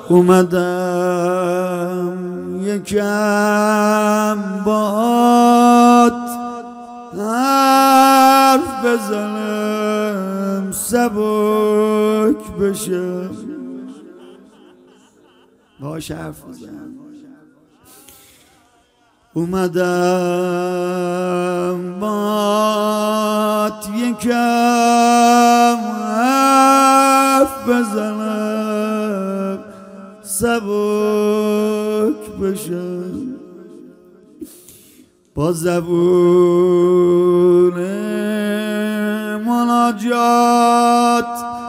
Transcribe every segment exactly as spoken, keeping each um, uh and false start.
اومدم یکم باهات حرف بزنم سبک بشم باش حرف بزنم اومدم باهات یکم حرف بزنم سبک بشم با زبون مناجات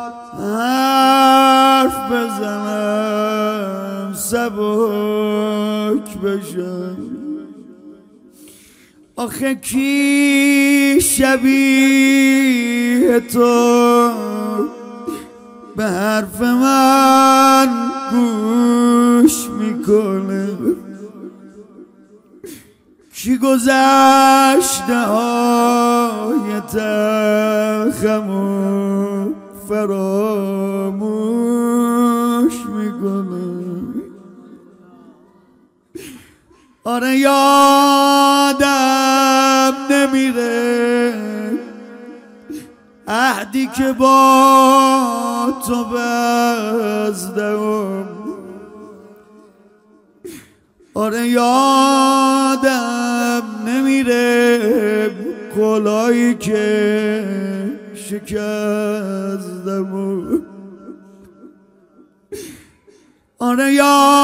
حرف بزنم سبک بشم آخه کی شبیه تو به حرف من گوش میکنه کی گذشته های تلخمو فراموش میکنه آره یادم نمیره عهدی که با تو بستم آره یادم نمیره کلاهی که شکستم آره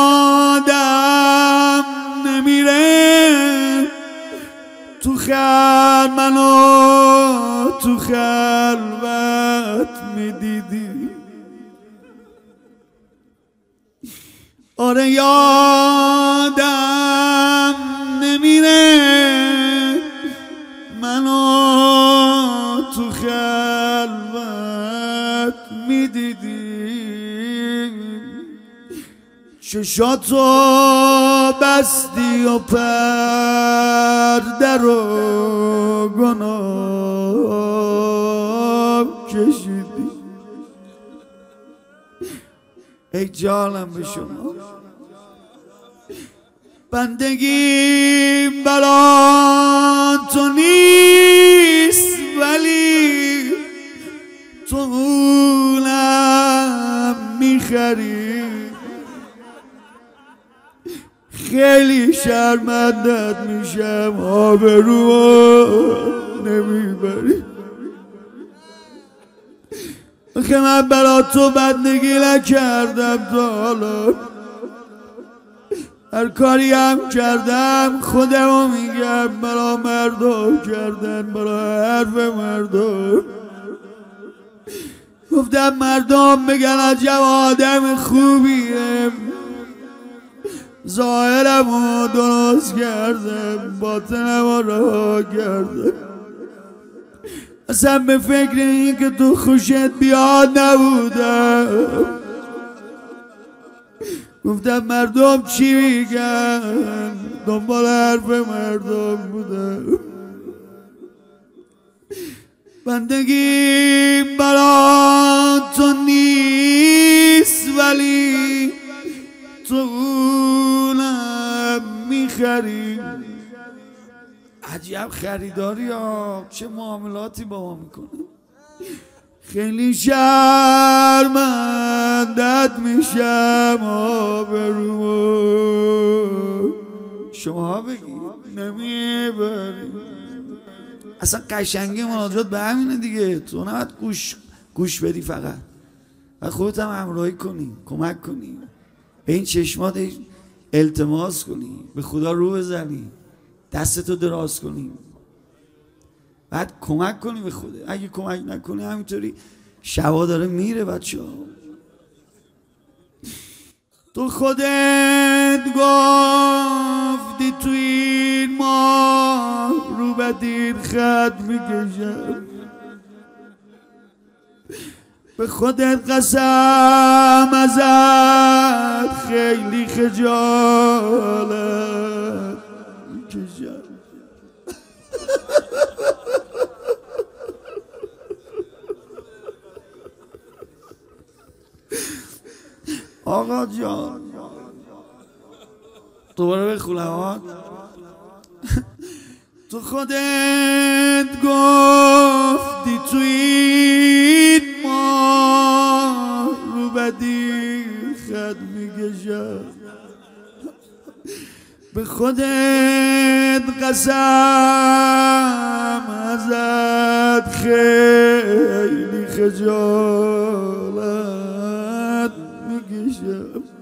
یادم نمیره تو خل منو تو خلوت میدیدی آره یادم نمیره منو تو خلوت میدیدی چشاتو بستی و پرده رو گناه کشیدی ای جانم به شما بندگیم برا تو نیست ولی تو اونم میخری خیلی شرمندت میشم آبرو نمیبری که من برا تو بندگی نکردم تا حالا هر کاری هم کردم خودمو میگم برا مردم کردن برا حرف مردم گفتم مردم بگن عجب آدم خوبیم ظاهرمو درست کردم باطنمو رها کردم اصلا به فکر این که تو خوشت بیاد نبودم گفتم مردم چی میگن دنبال حرف مردم بودم بندگی برا تو نیست ولی تو اونم میخری عجب خریداری ها چه معاملاتی با ما میکنه خیلی شرمندت میشم آبرو شما بگید نمیبری اصلا قشنگی مناجات به همینه دیگه تو نباید گوش گوش بدی فقط و خودت هم همراهی کنی کمک کنی به این چشمات التماس کنی به خدا رو بزنی دستتو دراز کنی بعد کمک کنی به خودت اگه کمک نکنی همینطوری شبا داره میره بچه ها تو خودت گفتی تو این ماه رو بدین خط میکشم به خودت قسم ازت خیلی خجالت میکشم آقا جان دوباره بخونم. تو خودت گفتی تو این ما رو بدی خط میکشم، به خودت قسم ازت خیلی خجالت میکشم.